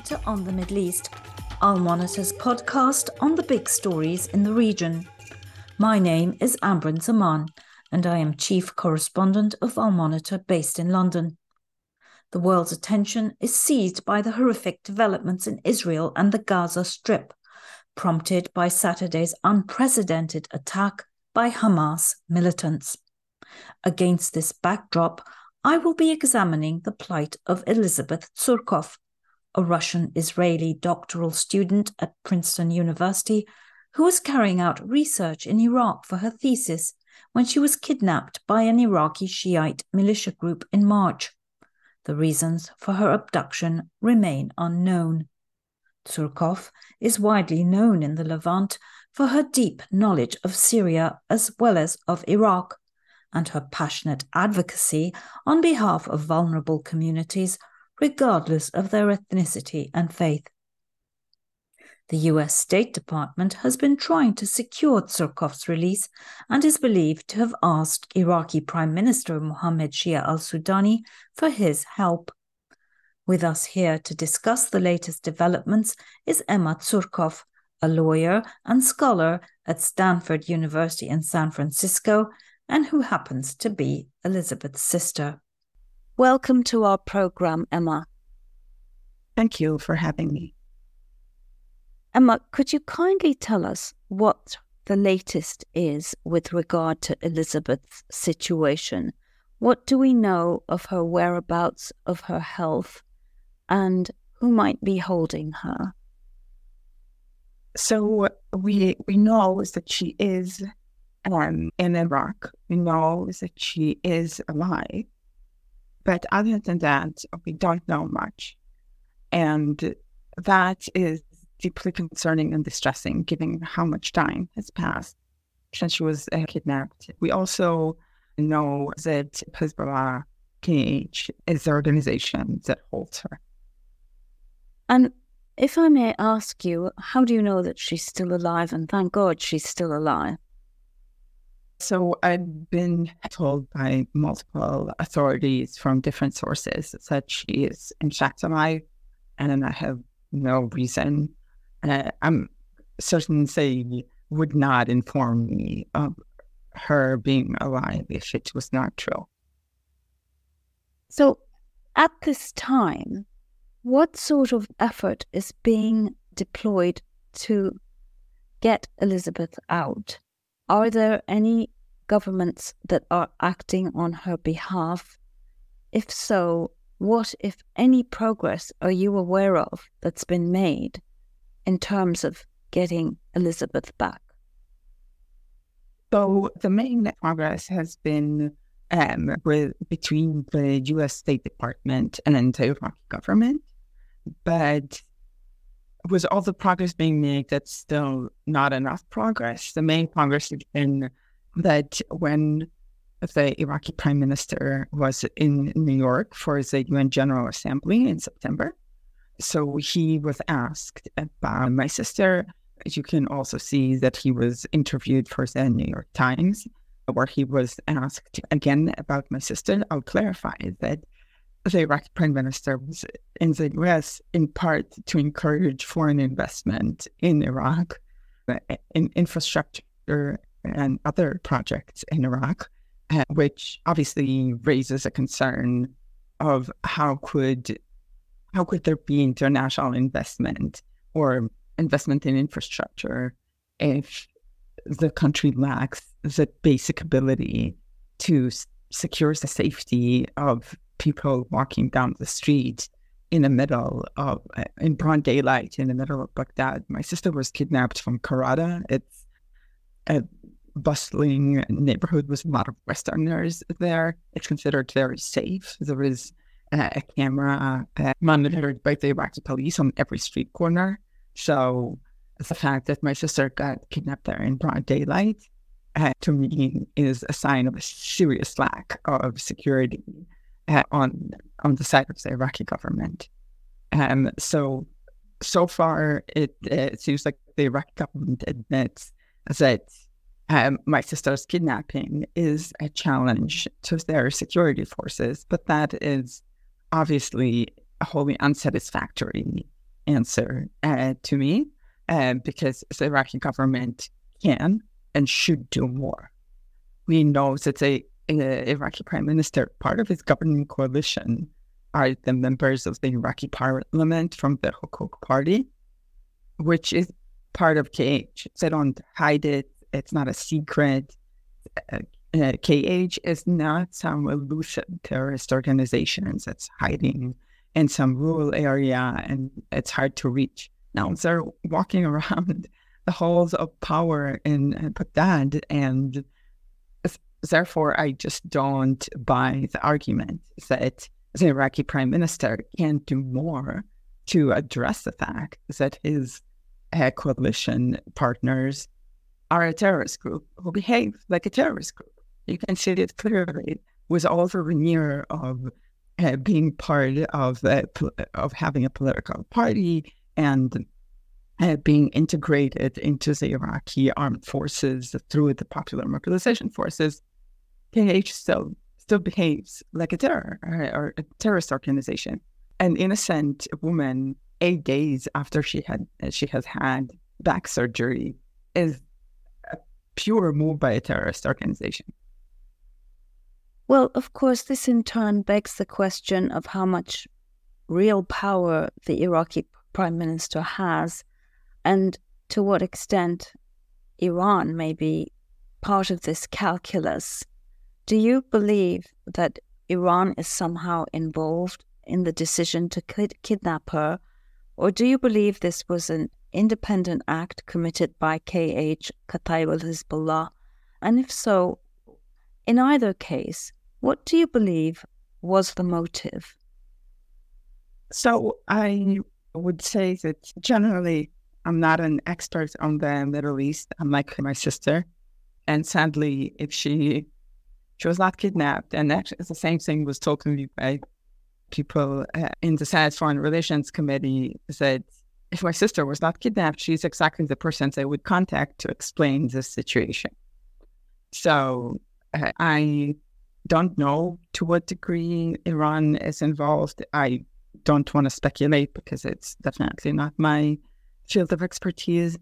to On the Middle East, Al Monitor's podcast on the big stories in the region. My name is Ambryn Zaman, and I am Chief Correspondent of Al Monitor based in London. The world's attention is seized by the horrific developments in Israel and the Gaza Strip, prompted by Saturday's unprecedented attack by Hamas militants. Against this backdrop, I will be examining the plight of Elizabeth Tsurkov, a Russian-Israeli doctoral student at Princeton University who was carrying out research in Iraq for her thesis when she was kidnapped by an Iraqi Shiite militia group in March. The reasons for her abduction remain unknown. Tsurkov is widely known in the Levant for her deep knowledge of Syria as well as of Iraq, and her passionate advocacy on behalf of vulnerable communities, regardless of their ethnicity and faith. The US State Department has been trying to secure Tsurkov's release and is believed to have asked Iraqi Prime Minister Mohammed Shia al-Sudani for his help. With us here to discuss the latest developments is Emma Tsurkov, a lawyer and scholar at Stanford University in San Francisco, and who happens to be Elizabeth's sister. Welcome to our program, Emma. Thank you for having me. Emma, could you kindly tell us what the latest is with regard to Elizabeth's situation? What do we know of her whereabouts, of her health, and who might be holding her? So we know that she is in Iraq. We know that she is alive. But other than that, we don't know much. And that is deeply concerning and distressing, given how much time has passed since she was kidnapped. We also know that Hezbollah KH is the organization that holds her. And if I may ask you, how do you know that she's still alive? And thank God she's still alive. So I've been told by multiple authorities from different sources that she is in fact alive, and I have no reason. I'm certain they would not inform me of her being alive if it was not true. So at this time, what sort of effort is being deployed to get Elizabeth out? Are there any governments that are acting on her behalf? If so, what, if any, progress are you aware of that's been made in terms of getting Elizabeth back? So the main progress has been between the U.S. State Department and the Iraqi government. But with all the progress being made, that's still not enough progress. The main progress has been that when the Iraqi Prime Minister was in New York for the UN General Assembly in September, so he was asked about my sister. You can also see that he was interviewed for the New York Times, where he was asked again about my sister. I'll clarify that the Iraqi Prime Minister was in the US in part to encourage foreign investment in Iraq, in infrastructure and other projects in Iraq, which obviously raises a concern of how could there be international investment or investment in infrastructure if the country lacks the basic ability to secure the safety of people walking down the street in broad daylight in the middle of Baghdad. My sister was kidnapped from Karada. It's a bustling neighborhood with a lot of Westerners there. It's considered very safe. There is a camera monitored by the Iraqi police on every street corner. So the fact that my sister got kidnapped there in broad daylight, to me, is a sign of a serious lack of security on the side of the Iraqi government. So far, it seems like the Iraqi government admits that my sister's kidnapping is a challenge to their security forces, but that is obviously wholly unsatisfactory answer to me, because the Iraqi government can and should do more. We know that the Iraqi prime minister, part of his governing coalition, are the members of the Iraqi parliament from the Hukuk party, which is part of KH. They don't hide it. It's not a secret. KH is not some elusive terrorist organization that's hiding in some rural area and it's hard to reach. Now they're walking around the halls of power in Baghdad, and therefore I just don't buy the argument that the Iraqi prime minister can't do more to address the fact that his coalition partners are a terrorist group who behave like a terrorist group. You can see it clearly with all the veneer of being part of having a political party and being integrated into the Iraqi armed forces through the Popular Mobilization Forces. KH still behaves like a terror or a terrorist organization. An innocent woman, 8 days after she has had back surgery, is a pure move by a terrorist organization. Well, of course, this in turn begs the question of how much real power the Iraqi prime minister has, and to what extent Iran may be part of this calculus. Do you believe that Iran is somehow involved in the decision to kidnap her, or do you believe this was an independent act committed by KH, Kataib al-Hezbollah? And if so, in either case, what do you believe was the motive? So I would say that generally I'm not an expert on the Middle East, unlike my sister. And sadly, if she was not kidnapped, and actually the same thing was told to me by people in the Senate Foreign Relations Committee, that if my sister was not kidnapped, she's exactly the person they would contact to explain this situation. So I don't know to what degree Iran is involved. I don't want to speculate because it's definitely not my field of expertise.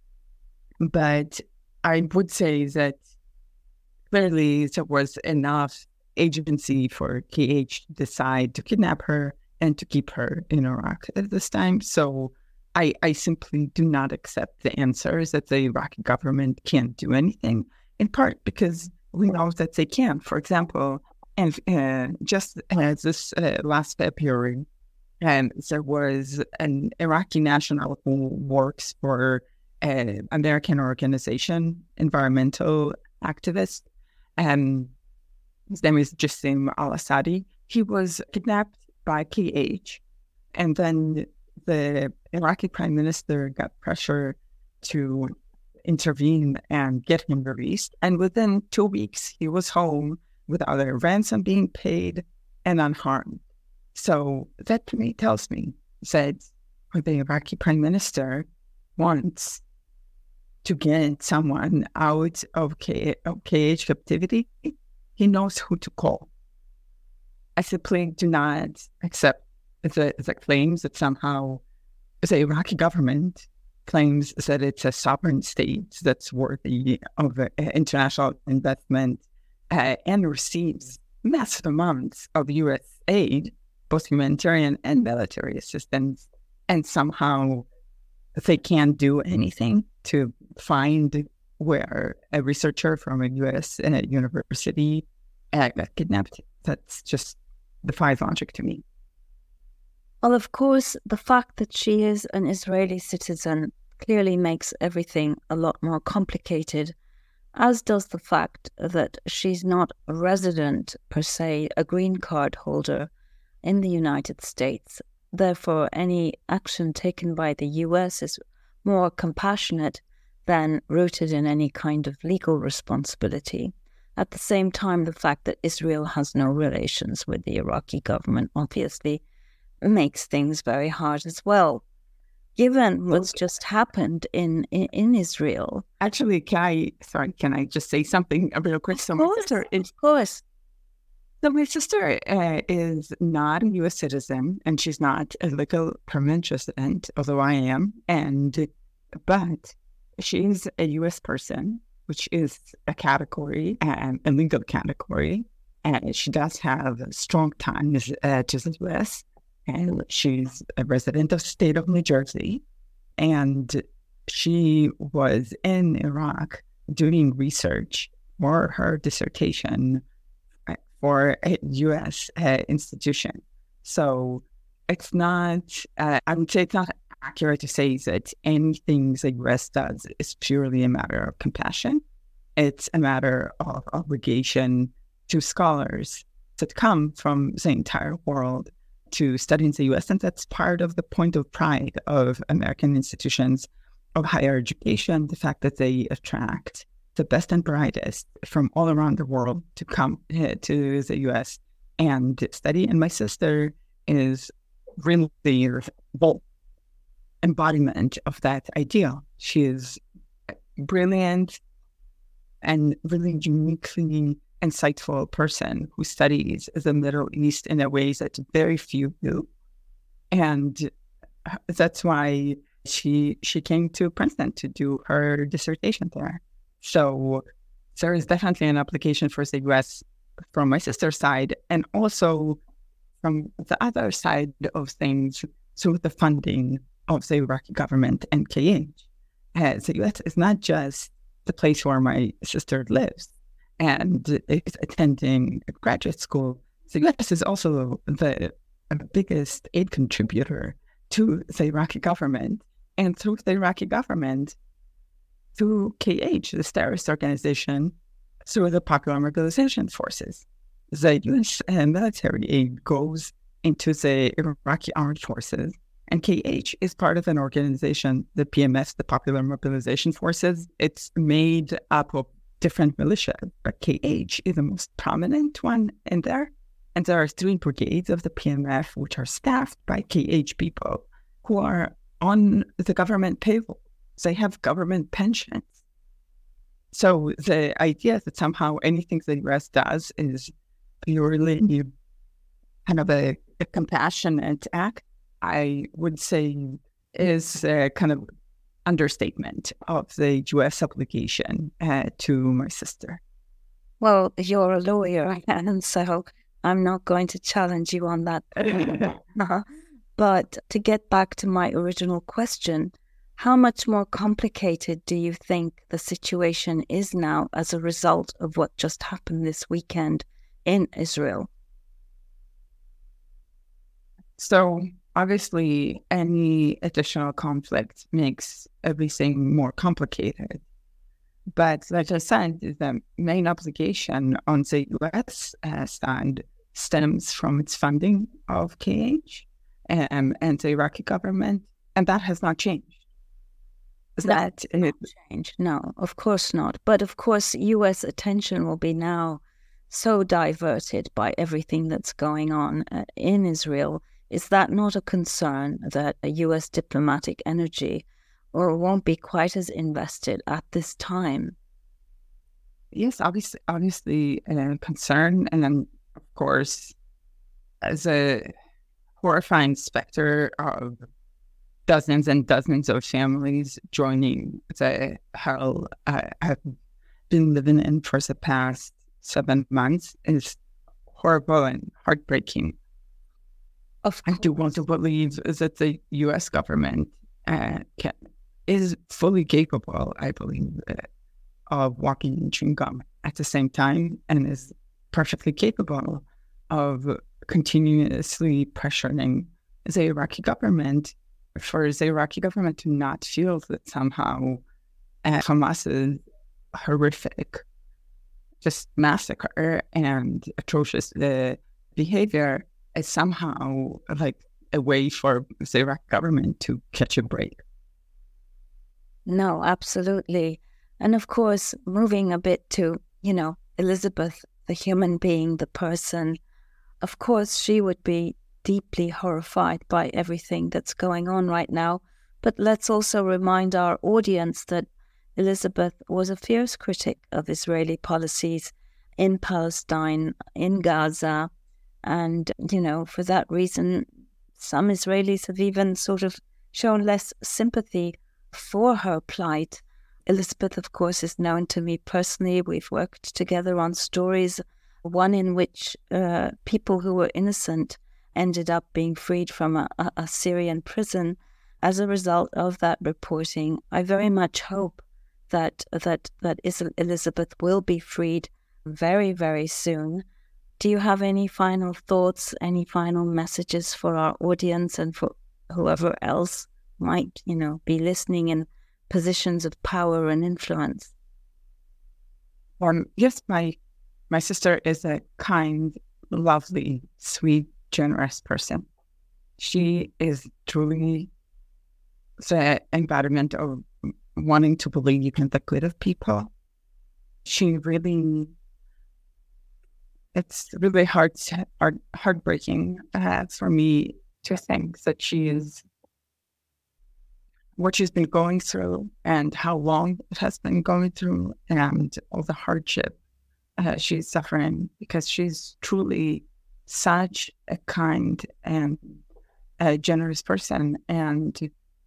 But I would say that clearly there was enough agency for KH to decide to kidnap her and to keep her in Iraq at this time. So I simply do not accept the answer that the Iraqi government can't do anything, in part because we know that they can. For example, and just this last February, there was an Iraqi national who works for an American organization, environmental activist. His name is Jassim al-Assadi. He was kidnapped by KH, and then the Iraqi prime minister got pressure to intervene and get him released. And within 2 weeks, he was home without a ransom being paid and unharmed. So that to me tells me that the Iraqi prime minister wants to get someone out of KH captivity, he knows who to call. I simply do not accept the claims that somehow the Iraqi government claims that it's a sovereign state that's worthy of international investment and receives massive amounts of U.S. aid, both humanitarian and military assistance, and somehow they can't do anything to find where a researcher from a U.S. university got kidnapped. That's just defies logic to me. Well, of course, the fact that she is an Israeli citizen clearly makes everything a lot more complicated, as does the fact that she's not a resident per se, a green card holder in the United States. Therefore, any action taken by the US is more compassionate than rooted in any kind of legal responsibility. At the same time, the fact that Israel has no relations with the Iraqi government obviously makes things very hard as well. Given what's just happened in Israel. Actually, can I just say something real quick? Of course. So my sister is not a U.S. citizen, and she's not a legal permanent resident, although I am. But she's a U.S. person, which is a category, a legal category, and she does have strong ties to the U.S. And she's a resident of the state of New Jersey, and she was in Iraq doing research for her dissertation for a U.S. institution. So it's not, I would say it's not accurate to say that anything the U.S. does is purely a matter of compassion. It's a matter of obligation to scholars that come from the entire world to study in the U.S. And that's part of the point of pride of American institutions of higher education, the fact that they attract the best and brightest from all around the world to come to the U.S. and study. And my sister is really the embodiment of that ideal. She is brilliant and really uniquely insightful person who studies the Middle East in a way that very few do. And that's why she came to Princeton to do her dissertation there. So there is definitely an application for the U.S. from my sister's side, and also from the other side of things, through the funding of the Iraqi government and KH. The U.S. is not just the place where my sister lives and is attending a graduate school. The U.S. is also the biggest aid contributor to the Iraqi government, and through the Iraqi government, through KH, this terrorist organization, through the Popular Mobilization Forces. The U.S. military aid goes into the Iraqi armed forces, and KH is part of an organization, the PMF, the Popular Mobilization Forces. It's made up of different militias, but KH is the most prominent one in there. And there are 3 brigades of the PMF, which are staffed by KH people who are on the government payroll. They have government pensions. So the idea that somehow anything the U.S. does is purely kind of a compassionate act, I would say is a kind of understatement of the U.S. obligation to my sister. Well, you're a lawyer, and so I'm not going to challenge you on that. But to get back to my original question, how much more complicated do you think the situation is now as a result of what just happened this weekend in Israel? So obviously, any additional conflict makes everything more complicated. But like I said, the main obligation on the U.S. side stems from its funding of KH and the Iraqi government, and that has not changed. That not change? No, of course not. But of course, U.S. attention will be now so diverted by everything that's going on in Israel. Is that not a concern that a U.S. diplomatic energy or won't be quite as invested at this time? Yes, obviously a concern. And then, of course, as a horrifying specter of dozens and dozens of families joining the hell I've been living in for the past 7 months is horrible and heartbreaking. I do want to believe that the U.S. government is fully capable, I believe, of walking and chewing gum at the same time, and is perfectly capable of continuously pressuring the Iraqi government for the Iraqi government to not feel that somehow Hamas's horrific just massacre and atrocious behavior is somehow like a way for the Iraqi government to catch a break. No, absolutely. And of course, moving a bit to, Elizabeth, the human being, the person, of course, she would be deeply horrified by everything that's going on right now. But let's also remind our audience that Elizabeth was a fierce critic of Israeli policies in Palestine, in Gaza. And, for that reason, some Israelis have even sort of shown less sympathy for her plight. Elizabeth, of course, is known to me personally. We've worked together on stories, one in which people who were innocent ended up being freed from a Syrian prison as a result of that reporting. I very much hope that Elizabeth will be freed very, very soon. Do you have any final thoughts, any final messages for our audience and for whoever else might, be listening in positions of power and influence? Yes, my sister is a kind, lovely, sweet, generous person. She is truly the embodiment of wanting to believe in the good of people. It's really heartbreaking for me to think that what she's been going through and how long it has been going through and all the hardship she's suffering, because she's truly such a kind and a generous person. And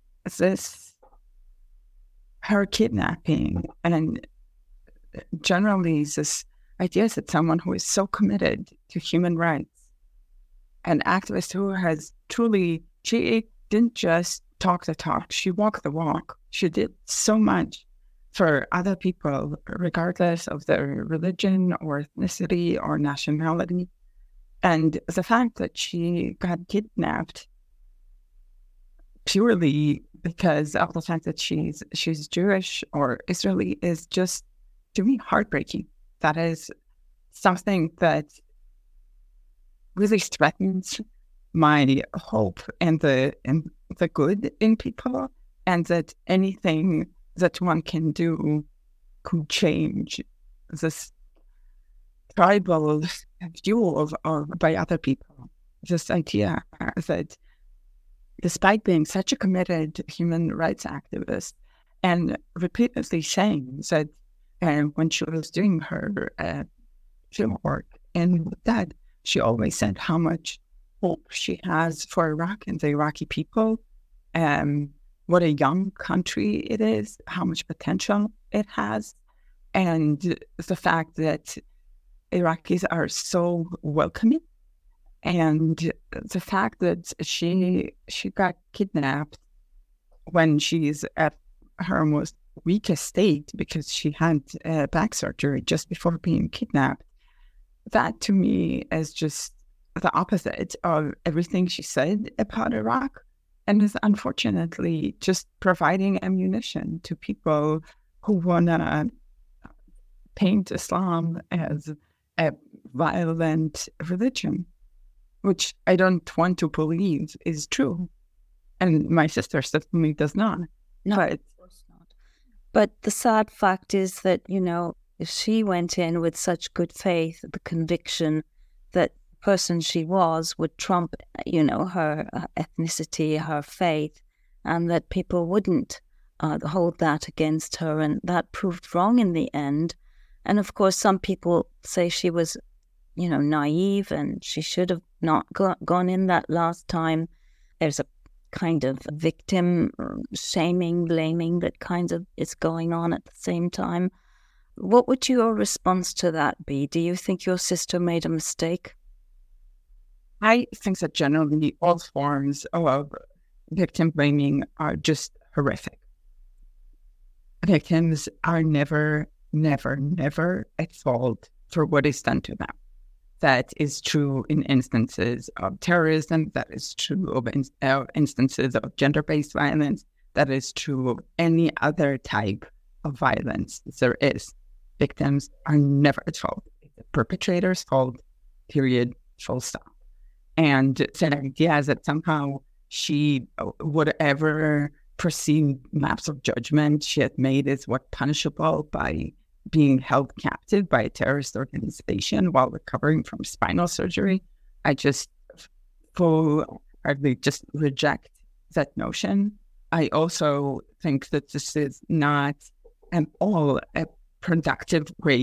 her kidnapping and generally this idea that someone who is so committed to human rights, an activist who has truly, she didn't just talk the talk, she walked the walk. She did so much for other people, regardless of their religion or ethnicity or nationality. And the fact that she got kidnapped purely because of the fact that she's Jewish or Israeli is just, to me, heartbreaking. That is something that really threatens my hope and the good in people, and that anything that one can do could change this tribal view by other people. This idea that despite being such a committed human rights activist and repeatedly saying that when she was doing her film work and that she always said how much hope she has for Iraq and the Iraqi people, what a young country it is, how much potential it has, and the fact that Iraqis are so welcoming, and the fact that she got kidnapped when she's at her most weakest state because she had back surgery just before being kidnapped. That to me is just the opposite of everything she said about Iraq, and is unfortunately just providing ammunition to people who want to paint Islam as a violent religion, which I don't want to believe is true. And my sister certainly does not. No, of course not. But the sad fact is that, if she went in with such good faith, the conviction that the person she was would trump, her ethnicity, her faith, and that people wouldn't hold that against her. And that proved wrong in the end. And of course, some people say she was, naive and she should have not gone in that last time. There's a kind of victim shaming, blaming that kind of is going on at the same time. What would your response to that be? Do you think your sister made a mistake? I think that generally all forms of victim blaming are just horrific. Victims are never at fault for what is done to them. That is true in instances of terrorism. That is true of instances of gender-based violence. That is true of any other type of violence there is. Victims are never at fault. It's the perpetrator's fault, period, full stop. And the idea that somehow whatever perceived lapse of judgment she had made is what punishable by being held captive by a terrorist organization while recovering from spinal surgery. I just full-heartedly just reject that notion. I also think that this is not at all a productive way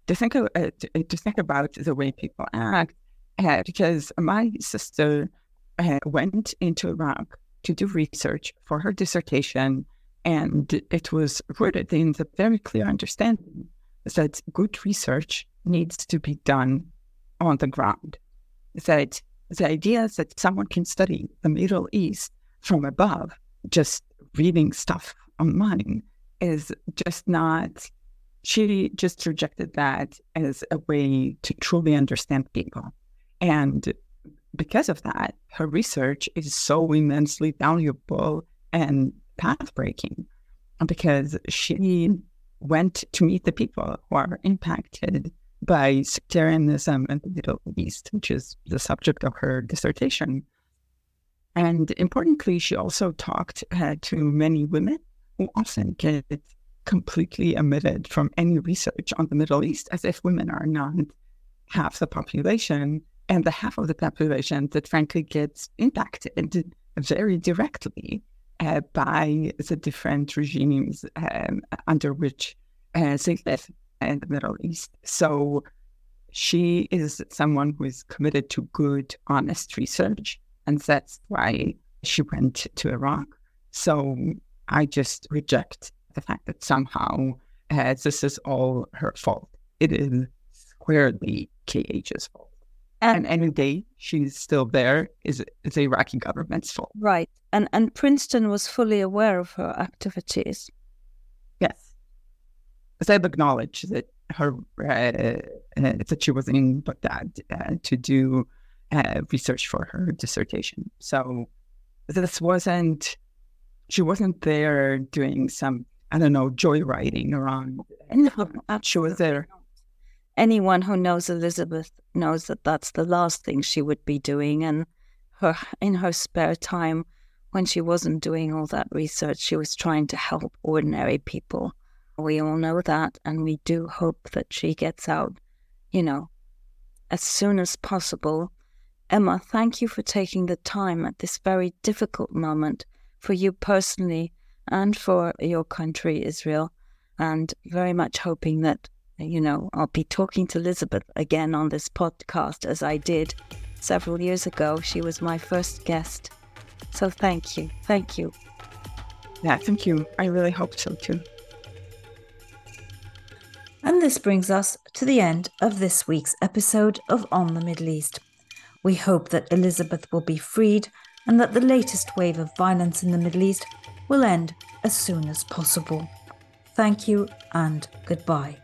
to think about the way people act, because my sister went into Iraq to do research for her dissertation, and it was rooted in the very clear understanding that good research needs to be done on the ground. That the idea that someone can study the Middle East from above, just reading stuff online, is just not. She just rejected that as a way to truly understand people. And because of that, her research is so immensely valuable and path-breaking, because she went to meet the people who are impacted by sectarianism in the Middle East, which is the subject of her dissertation. And importantly, she also talked to many women who often get completely omitted from any research on the Middle East, as if women are not half the population, and the half of the population that frankly gets impacted very directly by the different regimes under which they live in the Middle East. So she is someone who is committed to good, honest research, and that's why she went to Iraq. So I just reject the fact that somehow this is all her fault. It is squarely KH's fault. And any day she's still there is the Iraqi government's fault. Right. And Princeton was fully aware of her activities. Yes. They've acknowledged that her that she was in Baghdad to do research for her dissertation. So she wasn't there doing some, I don't know, joyriding around. No, she was there. Anyone who knows Elizabeth knows that that's the last thing she would be doing. And in her spare time, when she wasn't doing all that research, she was trying to help ordinary people. We all know that, and we do hope that she gets out, as soon as possible. Emma, thank you for taking the time at this very difficult moment for you personally and for your country, Israel, and very much hoping that, I'll be talking to Elizabeth again on this podcast, as I did several years ago. She was my first guest. So thank you. Thank you. Yeah, thank you. I really hope so too. And this brings us to the end of this week's episode of On the Middle East. We hope that Elizabeth will be freed and that the latest wave of violence in the Middle East will end as soon as possible. Thank you and goodbye.